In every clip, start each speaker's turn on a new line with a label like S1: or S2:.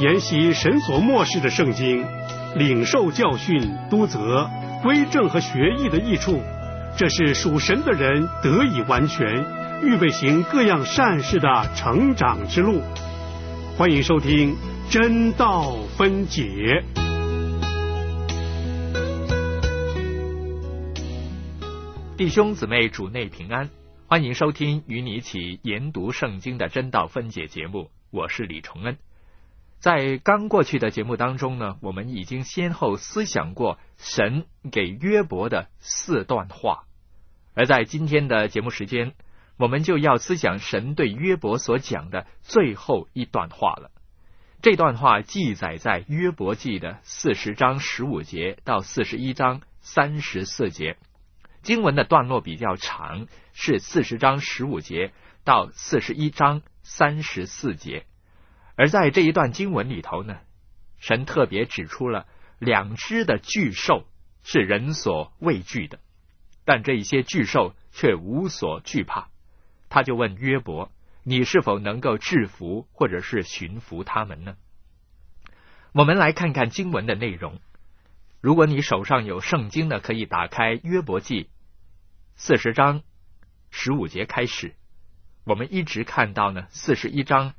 S1: 研习神所默示的圣经，领受教训、督责、归正和学艺的益处，这是属神的人得以完全，预备行各样善事的成长之路。欢迎收听真道分解。
S2: 弟兄姊妹主内平安，欢迎收听与你一起研读圣经的真道分解节目，我是李崇恩。在刚过去的节目当中呢，我们已经先后思想过神给约伯的4段话，而在今天的节目时间，我们就要思想神对约伯所讲的最后一段话了。这段话记载在约伯记的40章15节到41章34节，经文的段落比较长，是40章15节到41章34节。而在这一段经文里头呢，神特别指出了2只的巨兽是人所畏惧的，但这一些巨兽却无所惧怕。他就问约伯，你是否能够制服或者是驯服他们呢？我们来看看经文的内容。如果你手上有圣经呢，可以打开约伯记40章15节开始，我们一直看到呢41章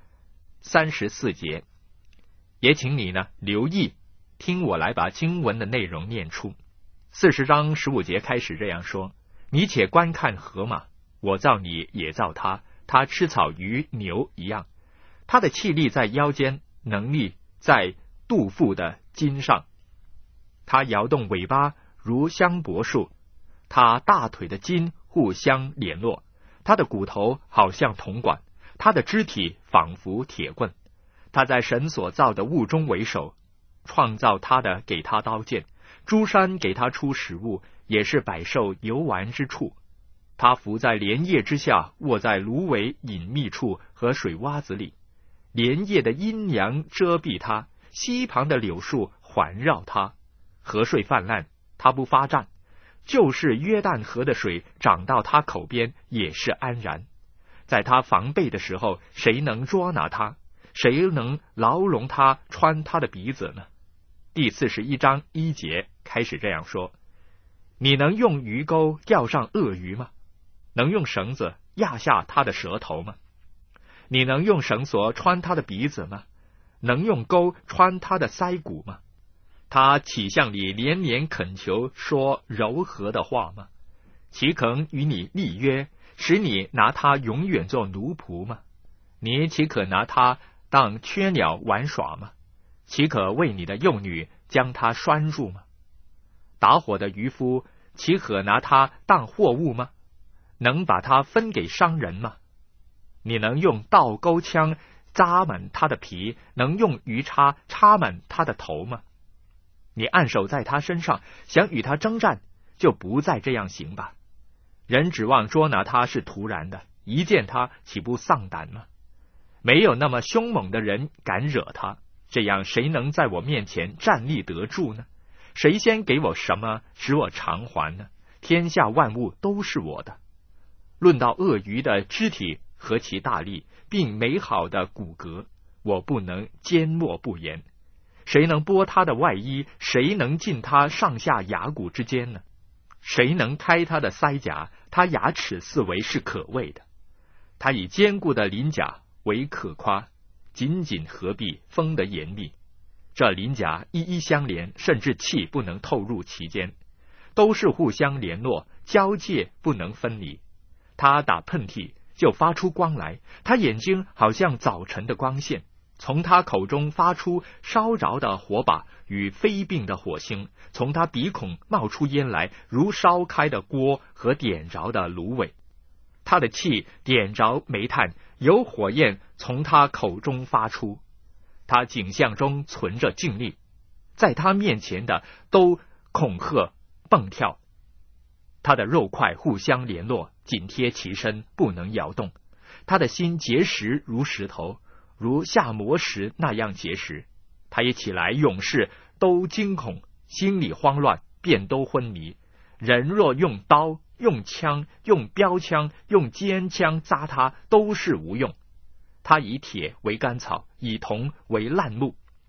S2: 34节，也请你呢留意听我来把经文的内容念出。40章15节开始这样说，你且观看河马，我造你也造它，它吃草与牛一样，它的气力在腰间，能力在肚腹的筋上，它摇动尾巴如香柏树，它大腿的筋互相联络，它的骨头好像铜管，他的肢体仿佛铁棍，他在神所造的物中为首，创造他的给他刀剑，诸山给他出食物，也是百兽游玩之处。他伏在莲叶之下，卧在芦苇隐秘处和水洼子里，莲叶的阴阳遮蔽他，溪旁的柳树环绕他，河水泛滥，他不发战，就是约旦河的水涨到他口边，也是安然。在他防备的时候，谁能捉拿他？谁能牢笼他穿他的鼻子呢？第41章1节开始这样说，你能用鱼钩钓上鳄鱼吗？能用绳子压下他的舌头吗？你能用绳索穿他的鼻子吗？能用钩穿他的腮骨吗？他岂向你连连恳求说柔和的话吗？岂肯与你立约，使你拿他永远做奴仆吗？你岂可拿他当雀鸟玩耍吗？岂可为你的幼女将他拴住吗？打火的渔夫岂可拿他当货物吗？能把他分给商人吗？你能用倒钩枪扎满他的皮，能用鱼叉插满他的头吗？你按手在他身上，想与他征战，就不再这样行吧。人指望捉拿他是徒然的，一见他岂不丧胆吗？没有那么凶猛的人敢惹他，这样谁能在我面前站立得住呢？谁先给我什么，使我偿还呢？天下万物都是我的。论到鳄鱼的肢体和其大力，并美好的骨骼，我不能缄默不言。谁能剥他的外衣？谁能进他上下牙骨之间呢？谁能开他的腮甲？他牙齿四围是可畏的。他以坚固的鳞甲为可夸，紧紧合璧，封得严密。这鳞甲一一相连，甚至气不能透入其间，都是互相联络，交界不能分离。他打喷嚏就发出光来，他眼睛好像早晨的光线，从他口中发出烧着的火把与飞并的火星，从他鼻孔冒出烟来，如烧开的锅和点着的芦苇。他的气点着煤炭，有火焰从他口中发出。他颈项中存着劲力，在他面前的都恐吓蹦跳。他的肉块互相联络，紧贴其身，不能摇动。他的心结实如石头，如下磨石那样结实。他一起来，勇士都惊恐，心里慌乱，便都昏迷。人若用刀、用枪、用标枪、用尖枪扎他，都是无用。他以铁为干草，以铜为烂木，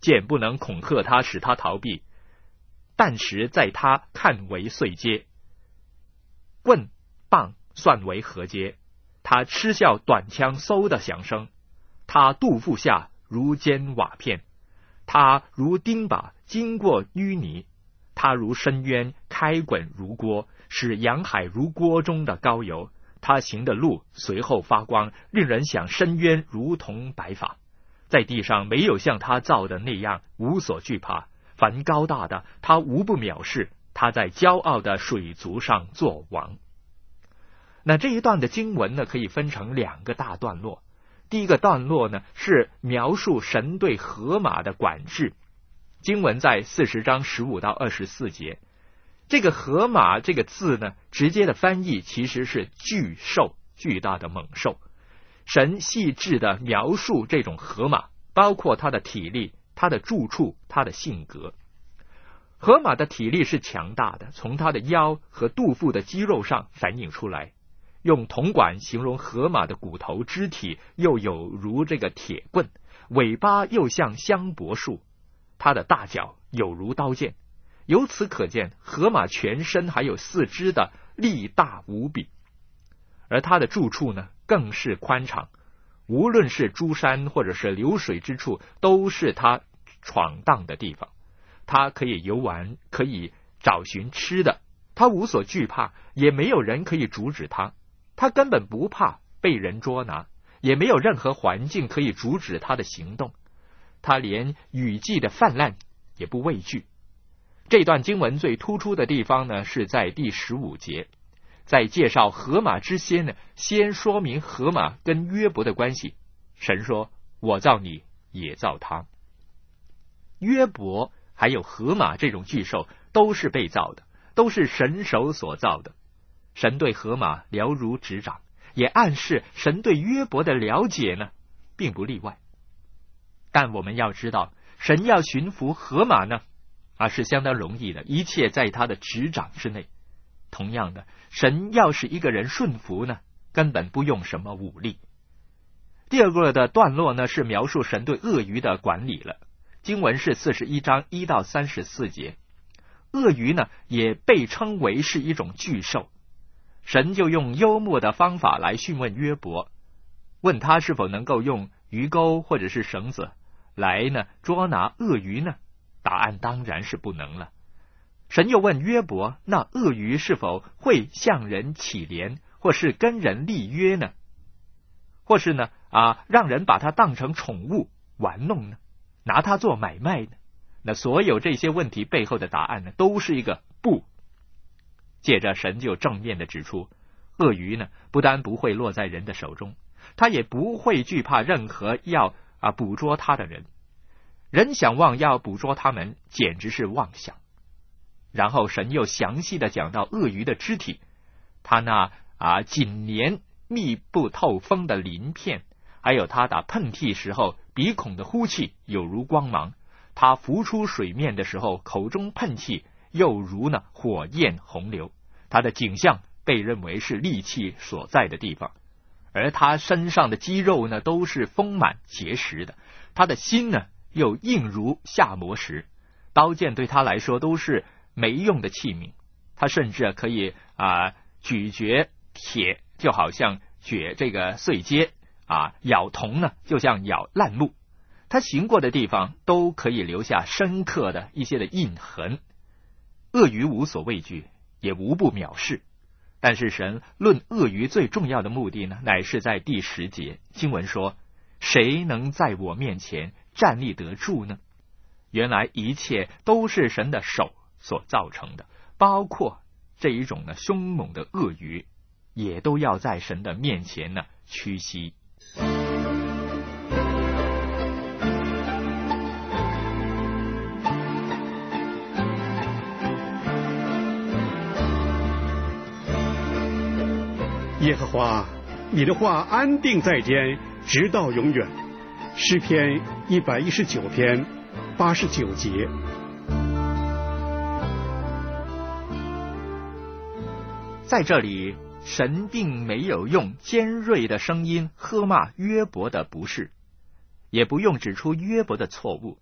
S2: 见不能恐吓他，使他逃避，但时在他看为碎阶，棍棒算为合阶。他嗤笑短枪嗖的响声，他肚腹下如尖瓦片，他如钉耙经过淤泥，他如深渊开滚如锅，使洋海如锅中的高油。他行的路随后发光，令人想深渊如同白发。在地上没有像他造的那样无所惧怕，凡高大的他无不藐视，他在骄傲的水族上作王。那这一段的经文呢，可以分成2个大段落。第一个段落呢，是描述神对河马的管制，经文在40章15到24节。这个河马这个字呢，直接的翻译其实是巨兽，巨大的猛兽。神细致的描述这种河马，包括它的体力、它的住处、它的性格。河马的体力是强大的，从它的腰和肚腹的肌肉上反映出来。用铜管形容河马的骨头肢体，又有如这个铁棍，尾巴又像香柏树，它的大角有如刀剑。由此可见，河马全身还有4肢的力大无比。而它的住处呢，更是宽敞，无论是诸山或者是流水之处，都是它闯荡的地方。它可以游玩，可以找寻吃的，它无所惧怕，也没有人可以阻止它。他根本不怕被人捉拿，也没有任何环境可以阻止他的行动。他连雨季的泛滥也不畏惧。这段经文最突出的地方呢，是在第15节，在介绍河马之先呢，先说明河马跟约伯的关系。神说：“我造你，也造他。”约伯还有河马这种巨兽都是被造的，都是神手所造的。神对河马了如指掌，也暗示神对约伯的了解呢，并不例外。但我们要知道，神要驯服河马呢，是相当容易的，一切在他的指掌之内。同样的，神要使一个人顺服呢，根本不用什么武力。第2个的段落呢，是描述神对鳄鱼的管理了。经文是41章1到34节。鳄鱼呢，也被称为是一种巨兽。神就用幽默的方法来询问约伯，问他是否能够用鱼钩或者是绳子来呢捉拿鳄鱼呢？答案当然是不能了。神又问约伯，那鳄鱼是否会向人起怜，或是跟人立约呢？或是呢让人把它当成宠物玩弄呢？拿它做买卖呢？那所有这些问题背后的答案呢，都是一个不。接着神就正面的指出，鳄鱼呢，不但不会落在人的手中，他也不会惧怕任何要捕捉他的人。人想望要捕捉他们，简直是妄想。然后神又详细的讲到鳄鱼的肢体，他那紧连密不透风的鳞片，还有他打喷嚏时候鼻孔的呼气有如光芒，他浮出水面的时候口中喷气又如呢火焰洪流，他的景象被认为是力气所在的地方。而他身上的肌肉呢，都是丰满结实的，他的心呢又硬如下磨石，刀剑对他来说都是没用的器皿，他甚至可以咀嚼铁，就好像嚼这个碎秸咬铜呢，就像咬烂木。他行过的地方都可以留下深刻的一些的印痕。鳄鱼无所畏惧，也无不藐视。但是神论鳄鱼最重要的目的呢，乃是在第10节，经文说，谁能在我面前站立得住呢？原来一切都是神的手所造成的，包括这一种呢凶猛的鳄鱼，也都要在神的面前呢屈膝。
S1: 耶和华，你的话安定在天，直到永远。诗篇119篇89节。
S2: 在这里，神并没有用尖锐的声音喝骂约伯的不是，也不用指出约伯的错误。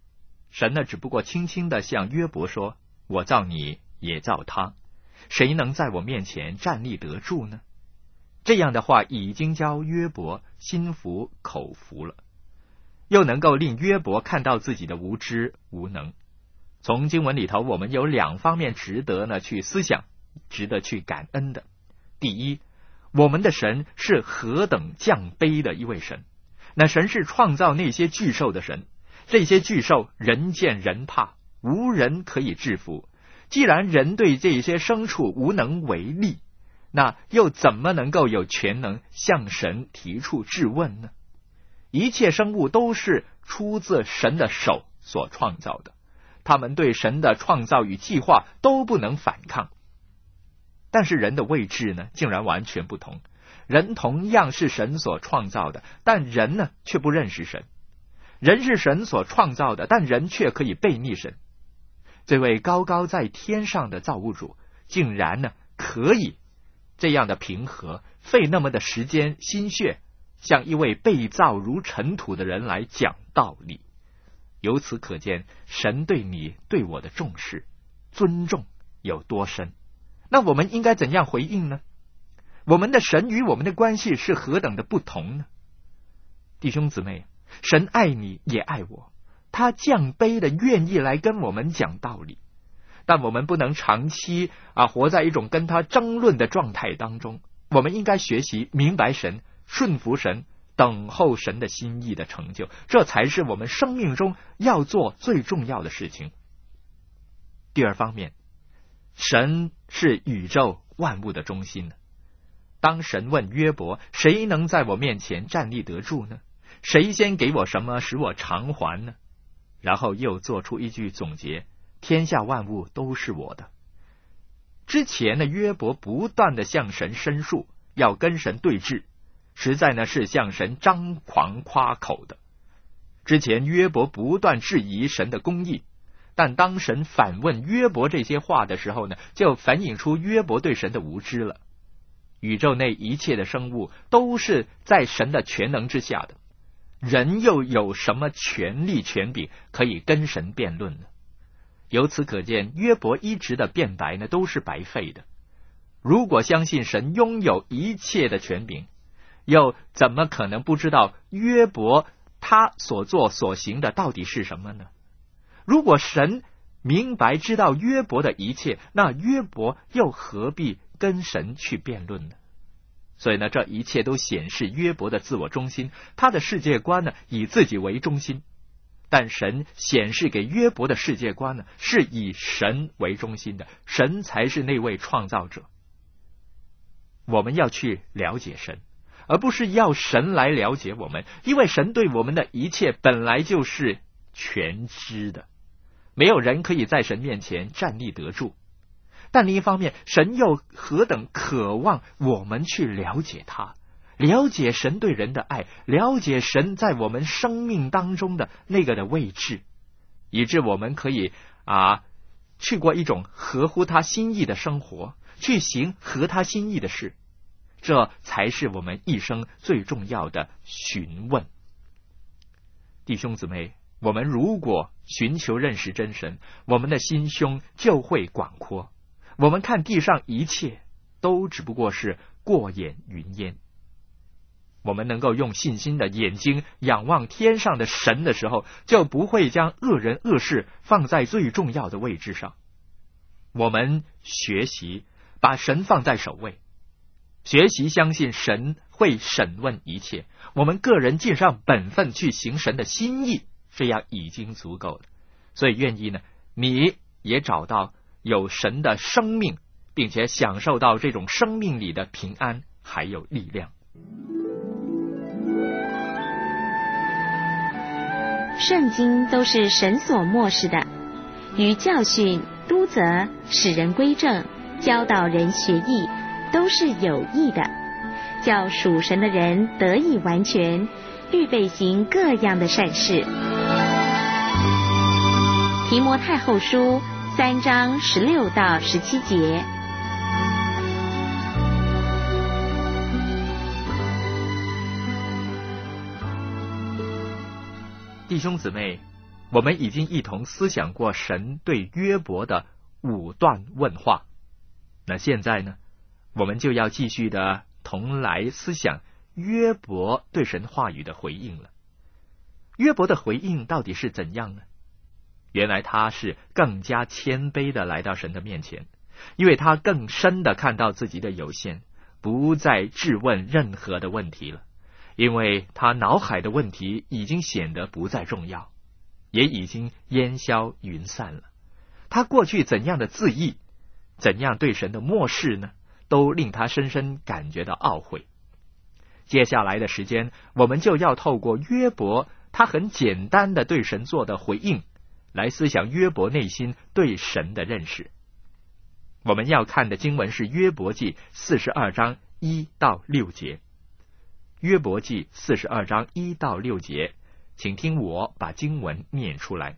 S2: 神呢只不过轻轻地向约伯说，我造你也造他，谁能在我面前站立得住呢？这样的话已经教约伯心服口服了，又能够令约伯看到自己的无知无能。从经文里头，我们有2方面值得呢去思想，值得去感恩的。第一，我们的神是何等降卑的一位神。那神是创造那些巨兽的神，这些巨兽人见人怕，无人可以制服。既然人对这些牲畜无能为力，那又怎么能够有权能向神提出质问呢？一切生物都是出自神的手所创造的，他们对神的创造与计划都不能反抗。但是人的位置呢，竟然完全不同。人同样是神所创造的，但人呢却不认识神。人是神所创造的，但人却可以背逆神。这位高高在天上的造物主，竟然呢可以这样的平和，费那么的时间心血，向一位被造如尘土的人来讲道理。由此可见，神对你对我的重视尊重有多深。那我们应该怎样回应呢？我们的神与我们的关系是何等的不同呢？弟兄姊妹，神爱你也爱我，他降卑的愿意来跟我们讲道理，但我们不能长期活在一种跟他争论的状态当中。我们应该学习明白神，顺服神，等候神的心意的成就，这才是我们生命中要做最重要的事情。第二方面，神是宇宙万物的中心。当神问约伯，谁能在我面前站立得住呢？谁先给我什么使我偿还呢？然后又做出一句总结，天下万物都是我的。之前呢，约伯不断的向神申诉，要跟神对峙，实在呢是向神张狂夸口的。之前约伯不断质疑神的公义，但当神反问约伯这些话的时候呢，就反映出约伯对神的无知了。宇宙内一切的生物都是在神的全能之下的，人又有什么权力权柄可以跟神辩论呢？由此可见，约伯一直的辩白呢都是白费的。如果相信神拥有一切的权柄，又怎么可能不知道约伯他所做所行的到底是什么呢？如果神明白知道约伯的一切，那约伯又何必跟神去辩论呢？所以呢，这一切都显示约伯的自我中心，他的世界观呢以自己为中心。但神显示给约伯的世界观呢，是以神为中心的，神才是那位创造者。我们要去了解神，而不是要神来了解我们，因为神对我们的一切本来就是全知的，没有人可以在神面前站立得住。但另一方面，神又何等渴望我们去了解他，了解神对人的爱，了解神在我们生命当中的那个的位置，以致我们可以去过一种合乎他心意的生活，去行合他心意的事。这才是我们一生最重要的询问。弟兄姊妹，我们如果寻求认识真神，我们的心胸就会广阔。我们看地上一切都只不过是过眼云烟。我们能够用信心的眼睛仰望天上的神的时候，就不会将恶人恶事放在最重要的位置上。我们学习把神放在首位，学习相信神会审问一切，我们个人尽上本分去行神的心意，这样已经足够了。所以愿意呢，你也找到有神的生命，并且享受到这种生命里的平安还有力量。
S3: 圣经都是神所默示的，于教训、督责、使人归正、教导人学义，都是有益的，叫属神的人得以完全，预备行各样的善事。提摩太后书3章16到17节。
S2: 弟兄姊妹， 我们已经一同思想过神对约伯的5段问话。那现在呢，我们就要继续的同来思想约伯对神话语的回应了。约伯的回应到底是怎样呢？原来他是更加谦卑的来到神的面前，因为他更深的看到自己的有限，不再质问任何的问题了，因为他脑海的问题已经显得不再重要，也已经烟消云散了。他过去怎样的自义，怎样对神的漠视呢，都令他深深感觉到懊悔。接下来的时间，我们就要透过约伯他很简单的对神做的回应，来思想约伯内心对神的认识。我们要看的经文是约伯记42章1到6节。约伯记42章1到6节，请听我把经文念出来。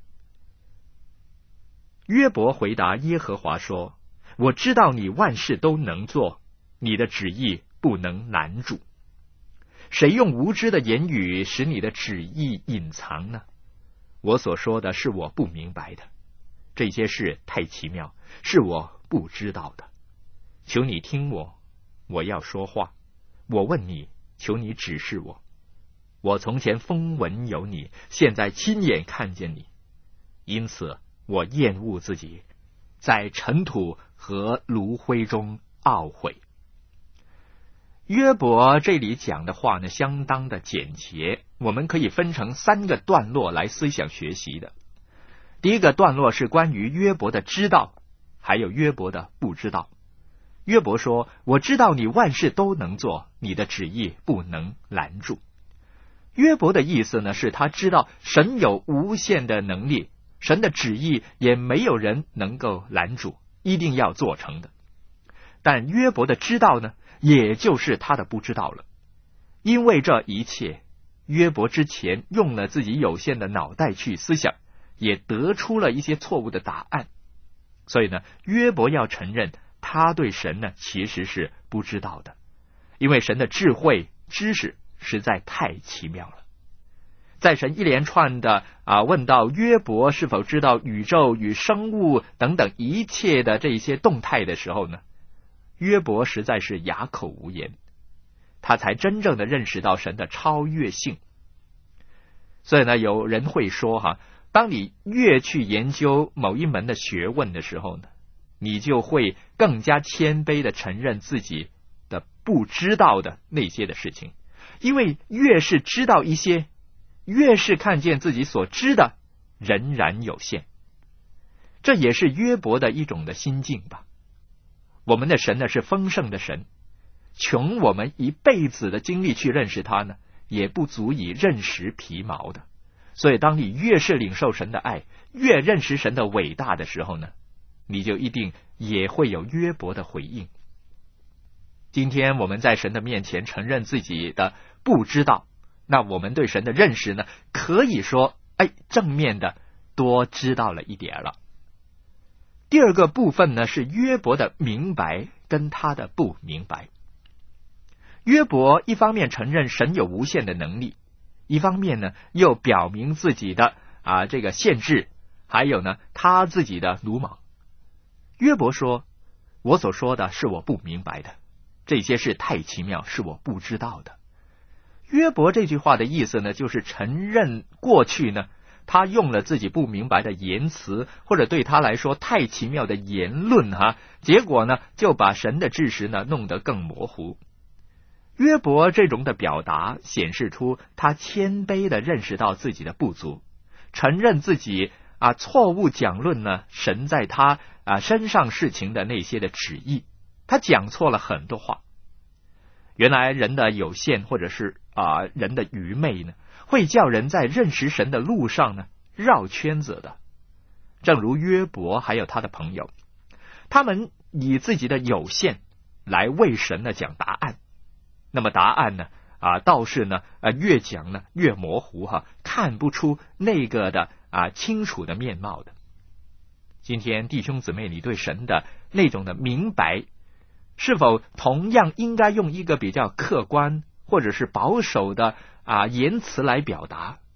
S2: 约伯回答耶和华说：我知道你万事都能做，你的旨意不能拦住。谁用无知的言语使你的旨意隐藏呢？我所说的是我不明白的，这些事太奇妙，是我不知道的。求你听我，我要说话。我问你，求你指示我。我从前风闻有你，现在亲眼看见你，因此我厌恶自己，在尘土和炉灰中懊悔。约伯这里讲的话呢，相当的简洁，我们可以分成3个段落来思想学习的。第一个段落是关于约伯的知道，还有约伯的不知道。约伯说：我知道你万事都能做，你的旨意不能拦住。约伯的意思呢，是他知道神有无限的能力，神的旨意也没有人能够拦住，一定要做成的。但约伯的知道呢，也就是他的不知道了。因为这一切，约伯之前用了自己有限的脑袋去思想，也得出了一些错误的答案。所以呢，约伯要承认他对神呢其实是不知道的，因为神的智慧知识实在太奇妙了。在神一连串的问到约伯是否知道宇宙与生物等等一切的这些动态的时候呢，约伯实在是哑口无言，他才真正的认识到神的超越性。所以呢，有人会说当你越去研究某一门的学问的时候呢，你就会更加谦卑的承认自己的不知道的那些的事情，因为越是知道一些，越是看见自己所知的仍然有限。这也是约伯的一种的心境吧。我们的神呢是丰盛的神，穷我们一辈子的精力去认识他呢，也不足以认识皮毛的。所以当你越是领受神的爱，越认识神的伟大的时候呢，你就一定也会有约伯的回应。今天我们在神的面前承认自己的不知道，那我们对神的认识呢，可以说正面的多知道了一点了。第二个部分呢，是约伯的明白跟他的不明白。约伯一方面承认神有无限的能力，一方面呢又表明自己的这个限制，还有呢他自己的鲁莽。约伯说：我所说的是我不明白的，这些事太奇妙，是我不知道的。约伯这句话的意思呢，就是承认过去呢他用了自己不明白的言辞，或者对他来说太奇妙的言论结果呢就把神的知识呢弄得更模糊。约伯这种的表达显示出他谦卑的认识到自己的不足，承认自己错误讲论呢神在他身上事情的那些的旨意，他讲错了很多话。原来人的有限或者是人的愚昧呢，会叫人在认识神的路上呢绕圈子的。正如约伯还有他的朋友，他们以自己的有限来为神呢讲答案，那么答案呢倒是呢越讲呢越模糊看不出那个的清楚的面貌的。今天弟兄姊妹，你对神的那种的明白，是否同样应该用一个比较客观或者是保守的言辞来表达？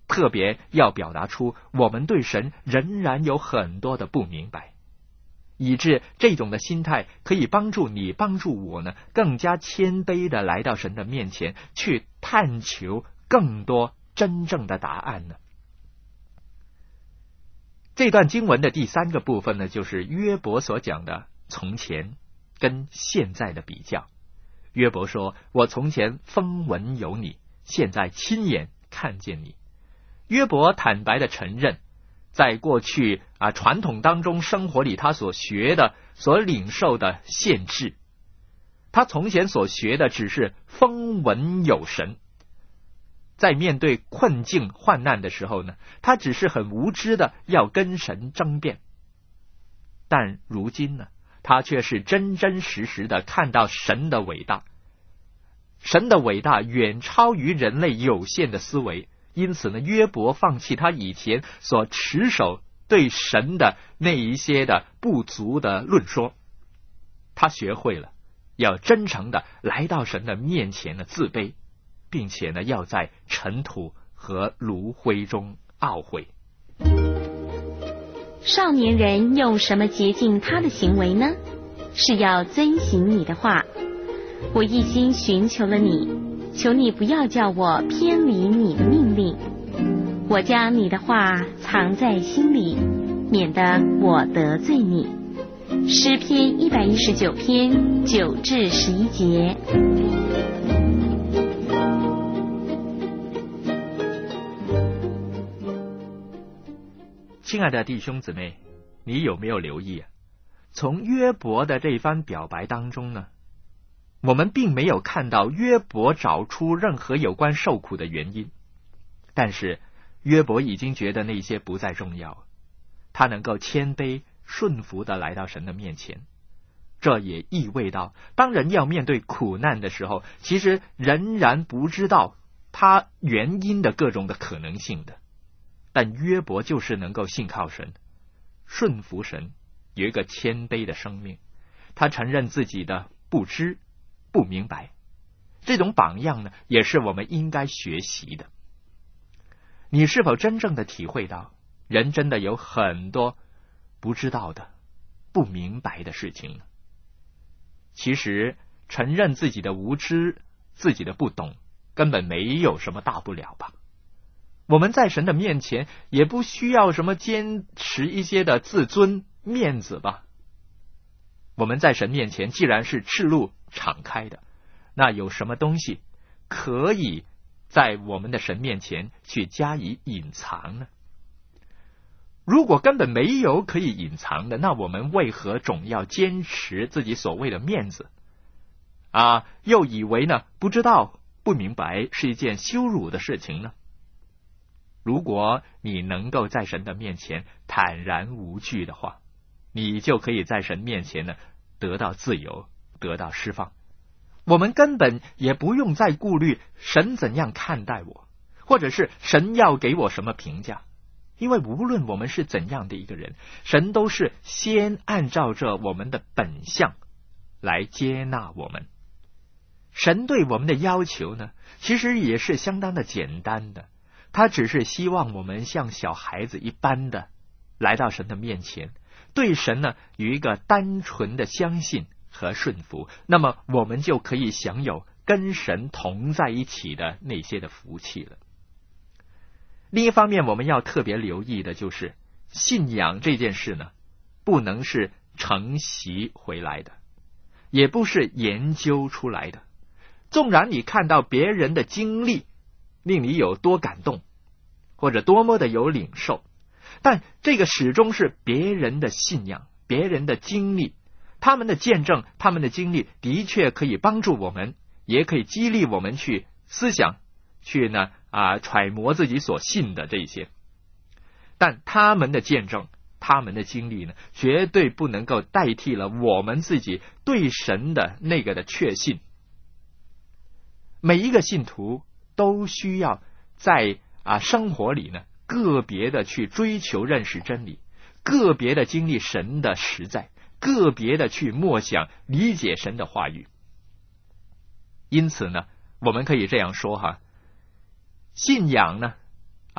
S2: 特别要表达出我们对神仍然有很多的不明白，以致这种的心态可以帮助你帮助我呢，更加谦卑的来到神的面前，去探求更多真正的答案呢。这段经文的第3个部分呢，就是约伯所讲的从前跟现在的比较。约伯说，我从前风闻有你，现在亲眼看见你。约伯坦白的承认，在过去传统当中生活里他所学的所领受的限制，他从前所学的只是风闻有神，在面对困境患难的时候呢，他只是很无知的要跟神争辩。但如今呢，他却是真真实实的看到神的伟大，神的伟大远超于人类有限的思维。因此呢，约伯放弃他以前所持守对神的那一些的不足的论说，他学会了要真诚的来到神的面前的自卑，并且呢，要在尘土和炉灰中懊悔。
S3: 少年人用什么洁净他的行为呢？是要遵行你的话。我一心寻求了你，求你不要叫我偏离你的命令。我将你的话藏在心里，免得我得罪你。诗篇119篇9至11节。
S2: 亲爱的弟兄姊妹，你有没有留意从约伯的这番表白当中呢，我们并没有看到约伯找出任何有关受苦的原因，但是约伯已经觉得那些不再重要，他能够谦卑顺服的来到神的面前。这也意味到，当人要面对苦难的时候，其实仍然不知道他原因的各种的可能性的。但约伯就是能够信靠神，顺服神，有一个谦卑的生命。他承认自己的不知不明白，这种榜样呢，也是我们应该学习的。你是否真正的体会到，人真的有很多不知道的、不明白的事情呢？其实承认自己的无知、自己的不懂，根本没有什么大不了吧。我们在神的面前也不需要什么坚持一些的自尊面子吧。我们在神面前既然是赤露敞开的，那有什么东西可以在我们的神面前去加以隐藏呢？如果根本没有可以隐藏的，那我们为何总要坚持自己所谓的面子又以为呢不知道不明白是一件羞辱的事情呢？如果你能够在神的面前坦然无惧的话，你就可以在神面前呢得到自由，得到释放。我们根本也不用再顾虑神怎样看待我，或者是神要给我什么评价，因为无论我们是怎样的一个人，神都是先按照着我们的本相来接纳我们。神对我们的要求呢，其实也是相当的简单的，他只是希望我们像小孩子一般的来到神的面前，对神呢有一个单纯的相信和顺服，那么我们就可以享有跟神同在一起的那些的福气了。另一方面，我们要特别留意的就是信仰这件事呢，不能是承袭回来的，也不是研究出来的。纵然你看到别人的经历令你有多感动，或者多么的有领受，但这个始终是别人的信仰，别人的经历，他们的见证，他们的经历的确可以帮助我们，也可以激励我们去思想，去呢揣摩自己所信的这些。但他们的见证，他们的经历呢，绝对不能够代替了我们自己对神的那个的确信。每一个信徒都需要在生活里呢，个别的去追求认识真理，个别的经历神的实在，个别的去默想理解神的话语。因此呢，我们可以这样说信仰呢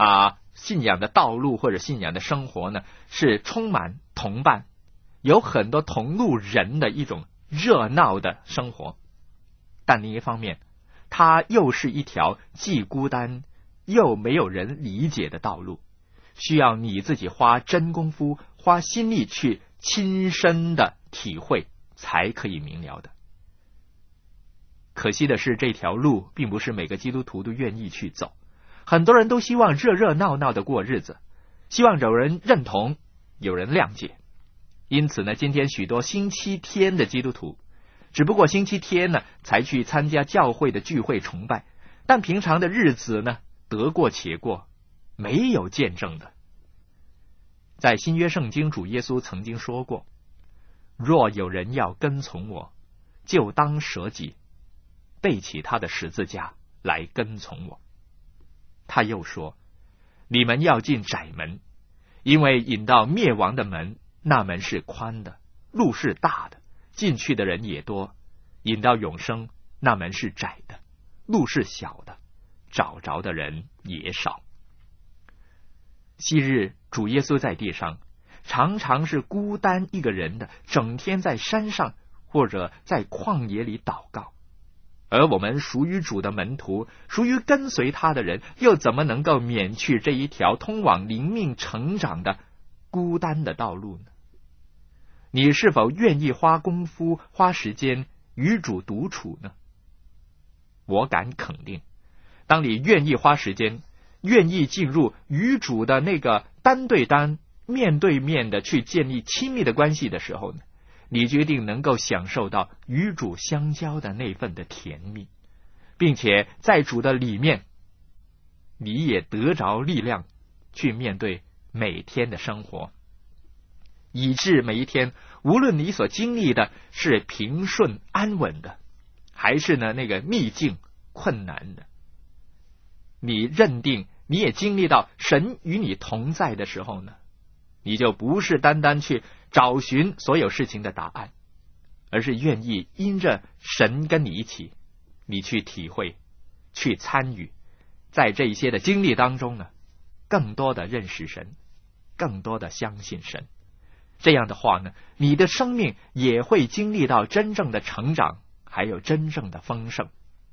S2: 信仰的道路或者信仰的生活呢，是充满同伴，有很多同路人的一种热闹的生活。但另一方面，它又是一条既孤单又没有人理解的道路，需要你自己花真功夫、花心力去亲身的体会，才可以明了的。可惜的是，这条路并不是每个基督徒都愿意去走。很多人都希望热热闹闹的过日子，希望有人认同，有人谅解。因此呢，今天许多星期天的基督徒，只不过星期天呢才去参加教会的聚会崇拜，但平常的日子呢得过且过，没有见证的。在新约圣经，主耶稣曾经说过，若有人要跟从我，就当舍己，背起他的十字架来跟从我。他又说，你们要进窄门，因为引到灭亡的门，那门是宽的，路是大的，进去的人也多；引到永生，那门是窄的，路是小的，找着的人也少。昔日主耶稣在地上常常是孤单一个人的，整天在山上或者在旷野里祷告。而我们属于主的门徒，属于跟随他的人，又怎么能够免去这一条通往灵命成长的孤单的道路呢？你是否愿意花功夫、花时间与主独处呢？我敢肯定，当你愿意花时间，愿意进入与主的那个单对单、面对面的去建立亲密的关系的时候呢，你决定能够享受到与主相交的那份的甜蜜，并且在主的里面，你也得着力量去面对每天的生活，以致每一天，无论你所经历的是平顺安稳的，还是呢那个逆境困难的，你认定你也经历到神与你同在的时候呢，你就不是单单去找寻所有事情的答案，而是愿意因着神跟你一起，你去体会，去参与，在这一些的经历当中呢，更多的认识神，更多的相信神。这样的话呢，你的生命也会经历到真正的成长，还有真正的丰盛。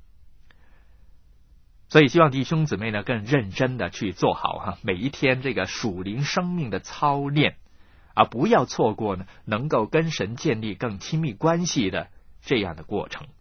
S2: 所以希望弟兄姊妹呢更认真的去做好每一天这个属灵生命的操练，而不要错过呢能够跟神建立更亲密关系的这样的过程。